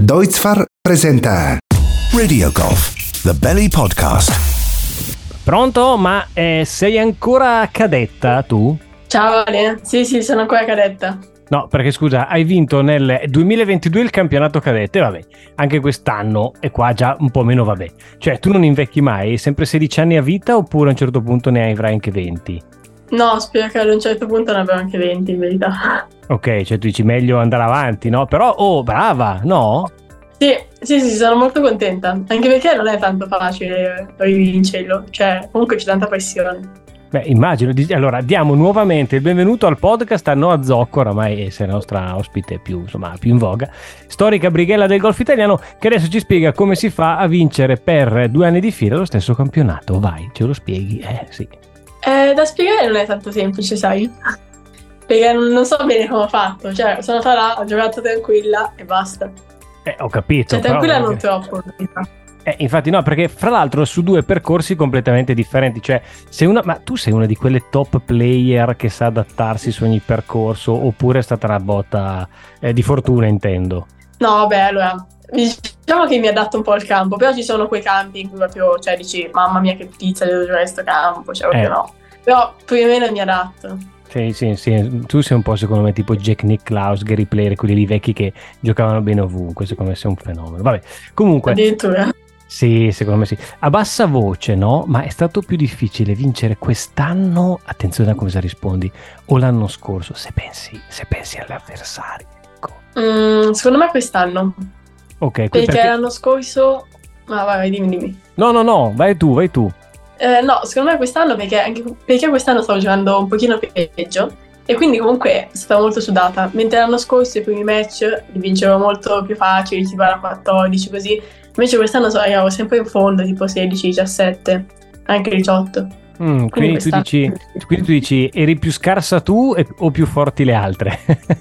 Deutzfar presenta Radio Golf, The Belly Podcast. Pronto? Ma sei ancora cadetta tu? Ciao Ale, sì, sono ancora cadetta. No, perché scusa, hai vinto nel 2022 il campionato cadette, vabbè, anche quest'anno e qua già un po' meno vabbè. Cioè, tu non invecchi mai, hai sempre 16 anni a vita oppure a un certo punto ne avrai anche 20? No, spero che ad un certo punto ne avrò anche 20 in verità. Ok, cioè tu dici meglio andare avanti, no? Però, brava, no? Sì, sono molto contenta, anche perché non è tanto facile rivincerlo, cioè comunque c'è tanta pressione. Beh, immagino. Allora, diamo nuovamente il benvenuto al podcast a Noa Zocco, oramai è la nostra ospite più in voga, storica brighella del golf italiano, che adesso ci spiega come si fa a vincere per 2 anni di fila lo stesso campionato. Vai, ce lo spieghi? Sì. Da spiegare non è tanto semplice, sai? Perché non so bene come ho fatto, cioè sono andata là, ho giocato tranquilla e basta. Ho capito. Cioè tranquilla non troppo. Infatti no, perché fra l'altro su 2 percorsi completamente differenti, cioè ma tu sei una di quelle top player che sa adattarsi su ogni percorso oppure è stata una botta di fortuna, intendo? No, vabbè, allora diciamo che mi adatto un po' al campo, però ci sono quei campi in cui proprio, cioè dici, mamma mia che pizza, devo giocare a sto campo, cioè proprio no. Però più o meno mi adatto. Sì, tu sei un po' secondo me tipo Jack Nicklaus, Gary Player, quelli lì vecchi che giocavano bene ovunque, secondo me sei un fenomeno. Vabbè, comunque... Addirittura? Sì, secondo me sì. A bassa voce, no? Ma è stato più difficile vincere quest'anno, attenzione a come rispondi, o l'anno scorso, se pensi all'avversario. Ecco. Secondo me quest'anno. Ok, perché l'anno scorso... Ma vai, dimmi. No, vai tu. No, secondo me quest'anno perché quest'anno stavo giocando un pochino peggio e quindi comunque stavo molto sudata, mentre l'anno scorso i primi match li vincevo molto più facili, tipo alla 14 così, invece quest'anno arrivavo sempre in fondo, tipo 16, 17, anche 18. Quindi tu dici eri più scarsa tu o più forti le altre?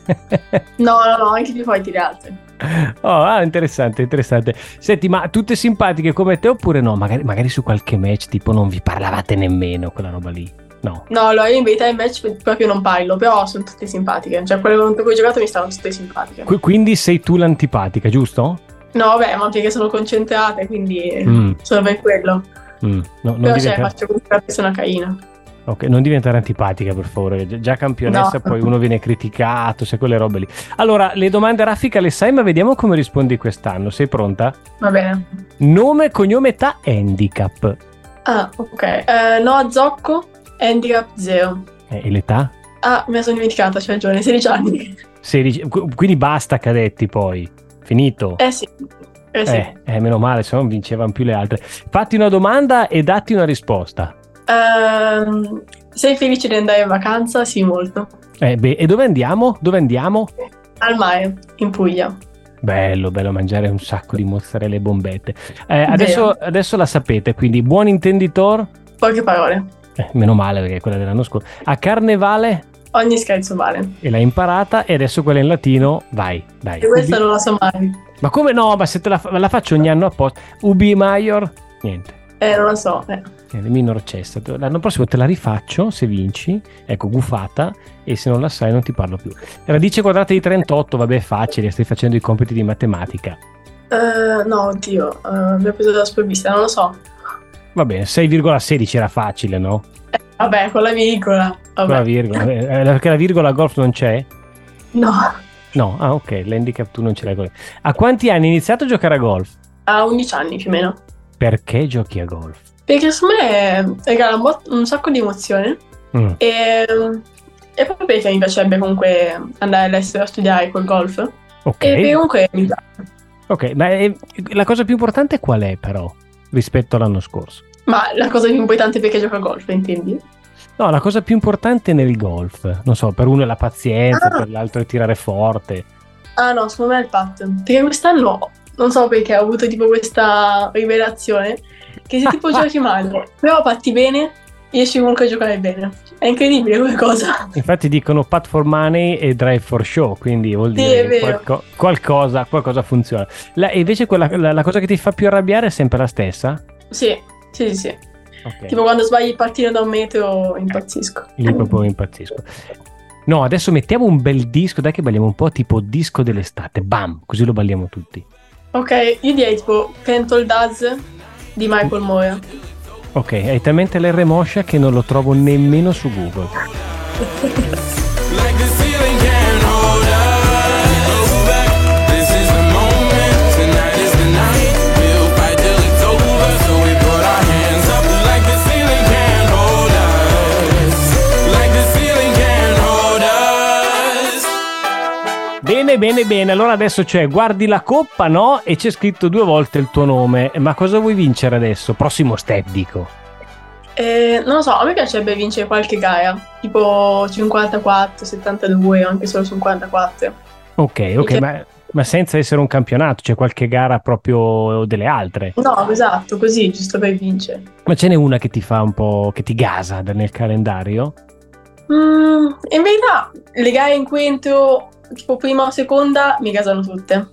No, anche più forti le altre. Interessante. Senti, ma tutte simpatiche come te oppure no? Magari su qualche match tipo non vi parlavate nemmeno quella roba lì? No, allora io in verità in match proprio non parlo, però sono tutte simpatiche, cioè quelle con cui ho giocato mi stavano tutte simpatiche. Quindi sei tu l'antipatica, giusto? No, vabbè, ma perché sono concentrate, quindi solo per quello. Però faccio comunque una persona carina. Ok, non diventare antipatica per favore, già campionessa, no. Poi uno viene criticato, se quelle robe lì. Allora, le domande raffica le sai, ma vediamo come rispondi quest'anno. Sei pronta? Va bene. Nome, cognome, età, handicap. Ah, ok. Noa Zocco, handicap 0. E l'età? Ah, me la sono dimenticata, c'è ragione, 16 anni. 16, quindi basta cadetti poi, finito? Sì. Sì. Meno male, se no vincevano più le altre. Fatti una domanda e datti una risposta. Sei felice di andare in vacanza? Sì, molto. E dove andiamo? Al mare, in Puglia. Bello mangiare un sacco di mozzarella e bombette. Adesso la sapete, quindi buon intenditor? Poche parole. Meno male perché è quella dell'anno scorso. A carnevale? Ogni scherzo vale. E l'hai imparata e adesso quella in latino, vai. E questa non la so mai. Ma come no? Ma se la faccio ogni anno apposta. Ubi Maior? Niente. Non lo so. Minor chest. L'anno prossimo te la rifaccio se vinci. Ecco, gufata. E se non la sai non ti parlo più. Radice quadrata di 38, vabbè, è facile. Stai facendo i compiti di matematica. No, oddio. Mi ha preso da sprovvista, non lo so. Va bene, 6,16 era facile, no? Vabbè, con la virgola. Con la virgola. Perché la virgola a golf non c'è? No, ok, l'handicap tu non ce l'hai. A quanti anni hai iniziato a giocare a golf? A 11 anni più o meno. Perché giochi a golf? Perché secondo me regala un sacco di emozione e proprio perché mi piacerebbe comunque andare all'estero a studiare col golf. Ok. E comunque mi piace. Ok, ma la cosa più importante qual è però rispetto all'anno scorso? Ma la cosa più importante perché gioco a golf, intendi? No, la cosa più importante nel golf, non so, per uno è la pazienza, per l'altro è tirare forte. No, secondo me è il putt. Perché quest'anno, non so perché, ho avuto tipo questa rivelazione che se tipo giochi male, però patti bene, riesci comunque a giocare bene. È incredibile come cosa. Infatti dicono putt for money e drive for show, quindi vuol dire che qualcosa funziona. E invece la cosa che ti fa più arrabbiare è sempre la stessa? Sì. Okay. Tipo quando sbagli il partino da 1 metro impazzisco. Lì proprio impazzisco. No, adesso mettiamo un bel disco, dai che balliamo un po' tipo disco dell'estate. Bam, così lo balliamo tutti. Ok, io direi tipo Pentle Does di Michael Moore. Ok, hai talmente l'R moscia che non lo trovo nemmeno su Google. Like the ceiling can't hold us. This is the moment. Tonight is the night. We'll fight till it's over. So we put our hands up. Like the ceiling can't hold us. Like the ceiling can't hold us. Bene, bene, bene. Allora adesso c'è guardi la coppa, no? E c'è scritto 2 volte il tuo nome. Ma cosa vuoi vincere adesso? Prossimo step, dico. Non lo so, a me piacerebbe vincere qualche gara, tipo 54, 72 o anche solo 54. Ok, ma senza essere un campionato, c'è qualche gara proprio delle altre. No, esatto, così, giusto per vincere. Ma ce n'è una che ti fa un po', che ti gasa nel calendario? In verità, le gare in cui entro tipo prima o seconda mi gasano tutte.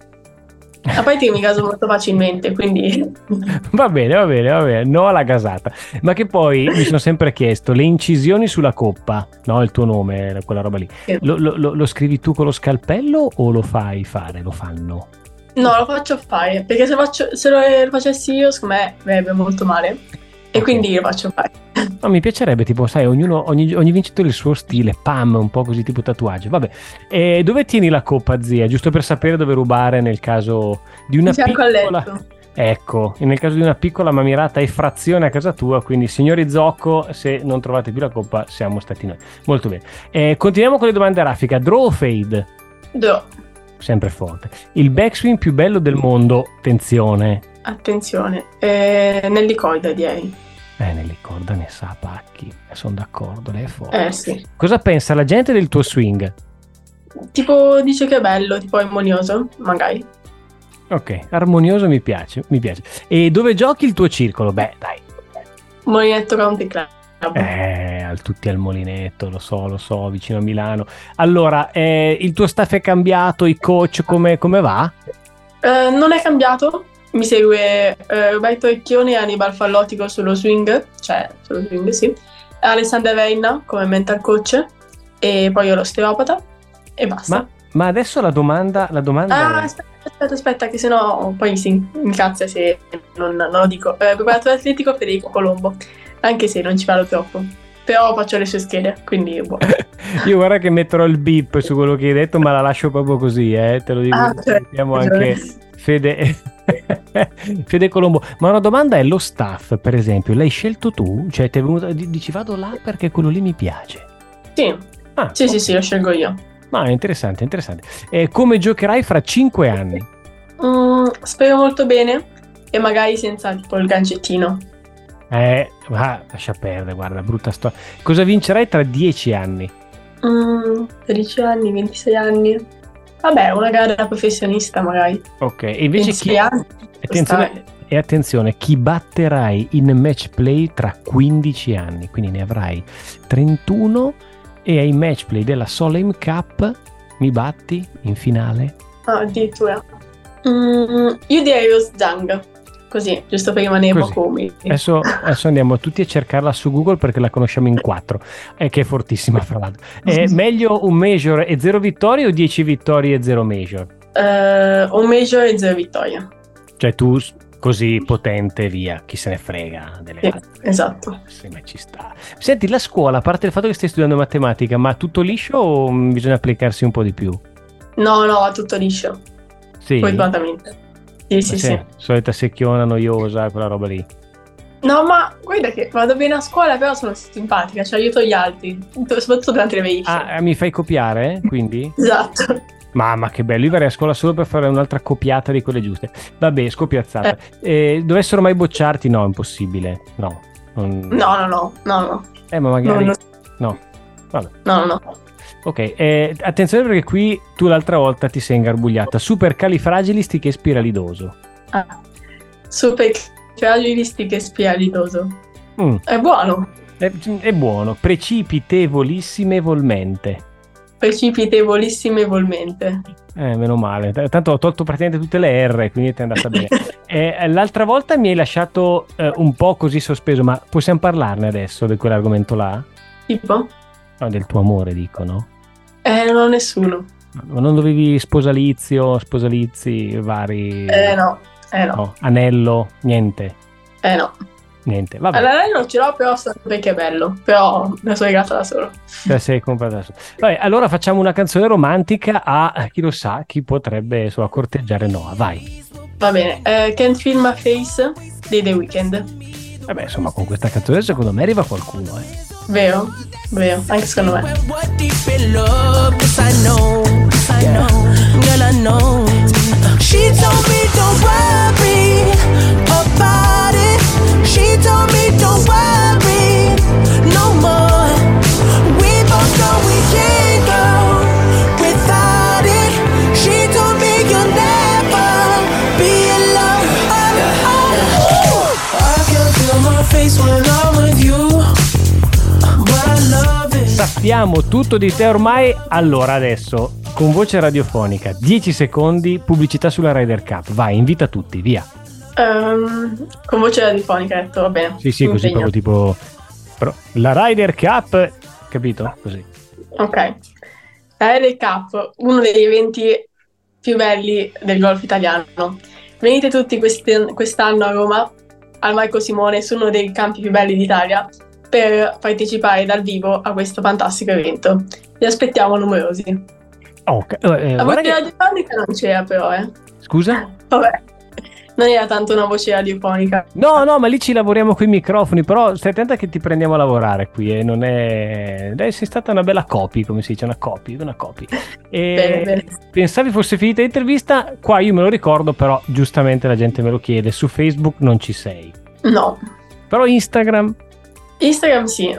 A parte che mi gaso molto facilmente, quindi... Va bene, no alla gasata. Ma che poi mi sono sempre chiesto, le incisioni sulla coppa, no, il tuo nome, quella roba lì, Sì. lo scrivi tu con lo scalpello o lo fai fare, lo fanno? No, lo faccio fare, perché se lo facessi io, secondo me verrebbe molto male. E Ok. quindi lo faccio fare. No, mi piacerebbe, tipo, sai, ogni vincitore il suo stile, pam, un po' così, tipo tatuaggio. Vabbè, e dove tieni la coppa, zia? Giusto per sapere dove rubare nel caso di una Di fianco al piccola... letto. Ecco, nel caso di una piccola ma mirata effrazione a casa tua, quindi signori Zocco, se non trovate più la coppa, siamo stati noi. Molto bene. Continuiamo con le domande a raffica. Draw o fade? Draw. Sempre forte. Il backswing più bello del mondo, attenzione. Attenzione, nell'elicoide direi. Nell'corda ne sa a pacchi, sono d'accordo, lei è forte. Sì. Cosa pensa la gente del tuo swing? Tipo dice che è bello, tipo armonioso, magari. Ok, armonioso mi piace. E dove giochi il tuo circolo? Beh, dai. Molinetto Country Club. Tutti al Molinetto, lo so, vicino a Milano. Allora, il tuo staff è cambiato, i coach come va? Non è cambiato. Mi segue Roberto Recchioni e Annibal Fallotico sullo swing, sì. Alessandra Reina come mental coach e poi io l'osteopata e basta. Ma adesso la domanda Ah, è... aspetta, che sennò poi si incazza se non lo dico. Preparatore atletico Federico Colombo, anche se non ci parlo troppo. Però faccio le sue schede, quindi buono. Io guarda che metterò il beep su quello che hai detto, ma la lascio proprio così, te lo dico. Mettiamo anche Fede Colombo. Ma una domanda è: lo staff, per esempio, l'hai scelto tu? Cioè ti è venuto, dici vado là perché quello lì mi piace? Sì, sì, lo scelgo io. Ma è interessante. Come giocherai fra 5 anni? Spero molto bene e magari senza tipo il gancettino. Ma lascia perdere, guarda, brutta storia. Cosa vincerai tra 10 anni? 13 anni, 26 anni. Vabbè, una gara da professionista magari. Ok, e invece 26 anni. attenzione, chi batterai in match play tra 15 anni? Quindi ne avrai 31 e ai match play della Solheim Cup mi batti in finale? Addirittura. Io direi Rose Zhang. Così, giusto per rimanere Così. poco umili. Adesso andiamo tutti a cercarla su Google perché la conosciamo in 4, che è fortissima fra l'altro. È meglio un major e 0 vittorie o 10 vittorie e 0 major? Un major e 0 vittoria. Cioè tu così potente, via, chi se ne frega delle altre. Esatto. Sì, ma ci sta. Senti, la scuola, a parte il fatto che stai studiando matematica, ma tutto liscio o bisogna applicarsi un po' di più? No, tutto liscio. Sì. Fortunatamente. Sì. Solita secchiona noiosa, quella roba lì. No, ma guarda che vado bene a scuola, però sono simpatica, cioè aiuto gli altri, soprattutto durante le verifiche. Mi fai copiare, quindi? Esatto. Mamma che bello, io verrei a scuola solo per fare un'altra copiata di quelle giuste. Vabbè, scoppiazzata. Dovessero mai bocciarti? No, impossibile. No. No. Ma magari... No. Vabbè. No. Ok, attenzione perché qui tu l'altra volta ti sei ingarbugliata. Supercalifragilistichespiralidoso. Supercalifragilistichespiralidoso. È buono. È buono. Precipitevolissimevolmente. Precipitevolissimevolmente. Meno male. Tanto ho tolto praticamente tutte le R, quindi ti è andata bene. L'altra volta mi hai lasciato un po' così sospeso, ma possiamo parlarne adesso di quell'argomento là? Tipo? No, del tuo amore, dico, no? Non ho nessuno. Ma non dovevi sposalizi vari? No. No, anello, niente. No. Niente, vabbè. Allora non ce l'ho, però so perché è bello. Però me la sono legata da solo. Te sei comprata da solo. Vabbè, allora facciamo una canzone romantica a chi lo sa, chi potrebbe insomma, corteggiare Noah. Vai. Va bene. Can't Feel My Face dei The Weeknd. Vabbè, insomma, con questa canzone secondo me arriva qualcuno, Vero, anche secondo me. What deep in love, yes I know, girl I know. She told me don't worry about it. She told me don't worry no more. We both know we can't go without it. She told me you'll never be alone. I can feel my face when I'm with you. Sappiamo tutto di te ormai. Allora adesso con voce radiofonica 10 secondi, pubblicità sulla Ryder Cup. Vai, invita tutti, via. Con voce radiofonica, hai detto, va bene. Sì, così proprio tipo la Ryder Cup, capito? Così. Ok. La Ryder Cup, uno degli eventi più belli del golf italiano. Venite tutti quest'anno a Roma al Marco Simone, su uno dei campi più belli d'Italia, per partecipare dal vivo a questo fantastico evento. Vi aspettiamo numerosi. La voce radiofonica non c'era però, Scusa? Vabbè, non era tanto una voce radiofonica. No, ma lì ci lavoriamo con i microfoni, però stai attenta che ti prendiamo a lavorare qui e non è... Dai, sei stata una bella copy, come si dice, una copy. E Bene. pensavi fosse finita l'intervista? Qua io me lo ricordo, però giustamente la gente me lo chiede. Su Facebook non ci sei. No. Però Instagram sì,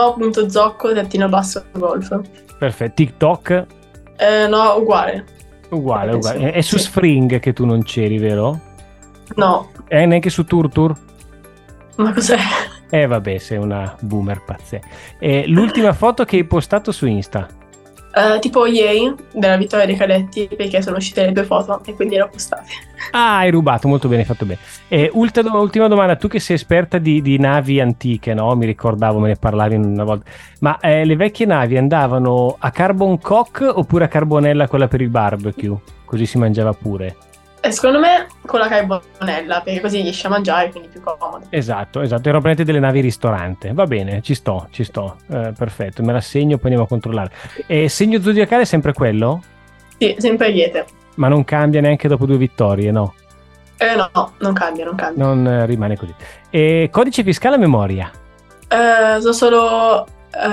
no.zocco_golf. Perfetto. TikTok? No, uguale. Uguale. Sì. È su Sì. Spring che tu non c'eri, vero? No, Neanche su Tour? ma cos'è? Vabbè, sei una boomer pazzesca. L'ultima foto che hai postato su Insta? Tipo ieri, della vittoria dei cadetti, perché sono uscite le 2 foto e quindi le ho postate. Ah, hai rubato, molto bene, hai fatto bene. Ultima domanda, tu che sei esperta di navi antiche, no? Mi ricordavo, me ne parlavi una volta. Ma le vecchie navi andavano a carbon coke oppure a carbonella, quella per il barbecue? Così si mangiava pure. Secondo me con la carbonella, perché così riesci a mangiare, quindi è più comodo. Esatto, erano praticamente delle navi ristorante. Va bene, ci sto. Perfetto, me la segno, poi andiamo a controllare. Segno zodiacale è sempre quello? Sì, sempre Ariete. Ma non cambia neanche dopo 2 vittorie, no? No, non cambia. Non rimane così. Codice fiscale a memoria? So solo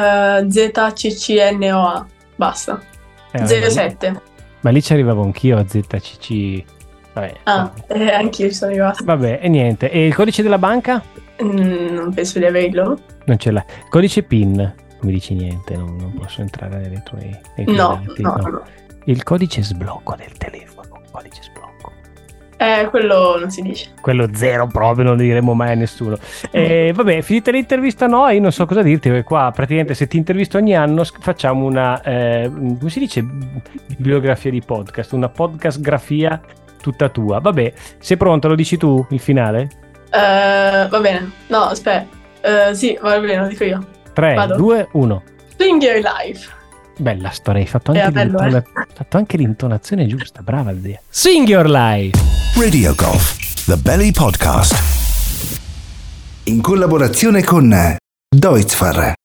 ZCCNOA, basta. 07. Ma lì ci arrivavo anch'io a ZCC. Vabbè. Anch'io ci sono arrivata. Vabbè, e niente. E il codice della banca? Non penso di averlo. Non ce l'hai. Codice PIN? Non mi dici niente, non posso entrare nei tuoi No. dati. Il codice sblocco del telefono. Codice sblocco. Quello non si dice. Quello 0 proprio, non lo diremo mai a nessuno. Vabbè, finita l'intervista io non so cosa dirti, perché qua praticamente se ti intervisto ogni anno facciamo una, come si dice, bibliografia di podcast, una podcast grafia tutta tua. Vabbè, sei pronta? Lo dici tu, il finale? Va bene. No, aspetta. Sì, va bene, lo dico io. 3, Vado. 2, 1. Swing Your Life. Bella storia, hai fatto anche, bello, fatto anche l'intonazione giusta, brava zia. Swing Your Life. Radio Golf, The Belly Podcast. In collaborazione con Deutzfar.